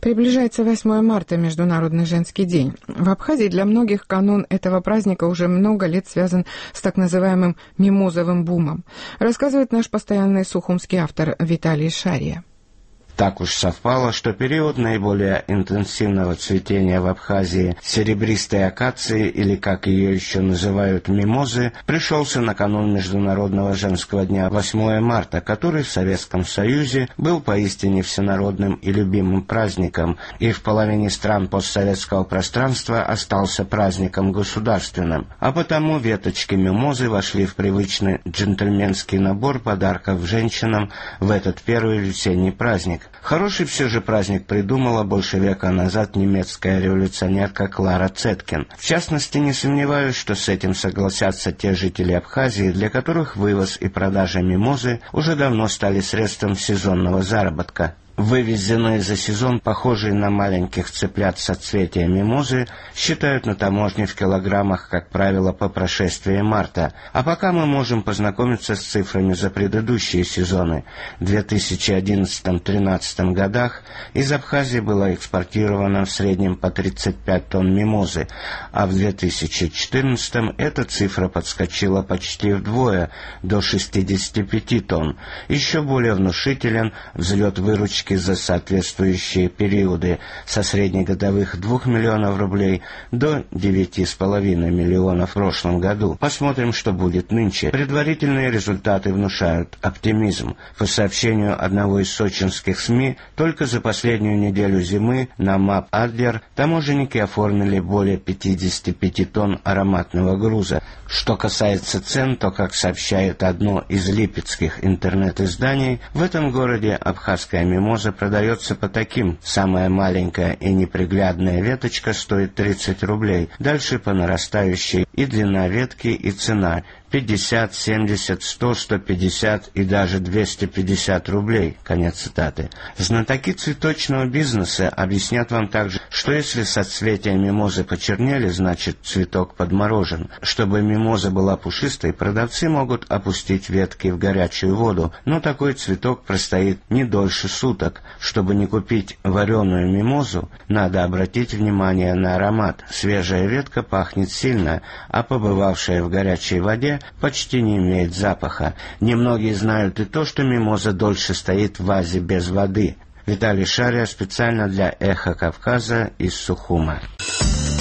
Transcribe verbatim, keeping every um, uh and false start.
Приближается восьмое марта, Международный женский день. В Абхазии для многих канун этого праздника уже много лет связан с так называемым мимозовым бумом, рассказывает наш постоянный сухумский автор Виталий Шария. Так уж совпало, что период наиболее интенсивного цветения в Абхазии серебристой акации, или как ее еще называют мимозы, пришелся на канун Международного женского дня восьмое марта, который в Советском Союзе был поистине всенародным и любимым праздником, и в половине стран постсоветского пространства остался праздником государственным, а потому веточки мимозы вошли в привычный джентльменский набор подарков женщинам в этот первый весенний праздник. Хороший все же праздник придумала больше века назад немецкая революционерка Клара Цеткин. В частности, не сомневаюсь, что с этим согласятся те жители Абхазии, для которых вывоз и продажа мимозы уже давно стали средством сезонного заработка. Вывезенные за сезон, похожие на маленьких цыплят соцветия мимозы, считают на таможне в килограммах, как правило, по прошествии марта. А пока мы можем познакомиться с цифрами за предыдущие сезоны. В две тысячи одиннадцатом — две тысячи тринадцатом годах из Абхазии было экспортировано в среднем по тридцать пять тонн мимозы, а в две тысячи четырнадцатом эта цифра подскочила почти вдвое, до шестидесяти пяти тонн. Еще более внушителен взлет выручки за соответствующие периоды со среднегодовых двух миллионов рублей до девяти с половиной миллионов в прошлом году. Посмотрим, что будет нынче. Предварительные результаты внушают оптимизм. По сообщению одного из сочинских СМИ, только за последнюю неделю зимы на МАП «Адлер» таможенники оформили более пятидесяти пяти тонн ароматного груза. Что касается цен, то, как сообщает одно из липецких интернет-изданий, в этом городе абхазская мимоза продается по таким. Самая маленькая и неприглядная веточка стоит тридцать рублей. Дальше по нарастающей и длина ветки, и цена — пятьдесят, семьдесят, сто, сто пятьдесят и даже двести пятьдесят рублей. Конец цитаты. Знатоки цветочного бизнеса объяснят вам также, что если соцветия мимозы почернели, значит цветок подморожен. Чтобы мимоза была пушистой, продавцы могут опустить ветки в горячую воду, но такой цветок простоит не дольше суток. Чтобы не купить вареную мимозу, надо обратить внимание на аромат. Свежая ветка пахнет сильно, а побывавшая в горячей воде почти не имеет запаха. Немногие знают и то, что мимоза дольше стоит в вазе без воды. Виталий Шария специально для «Эхо Кавказа» из Сухума.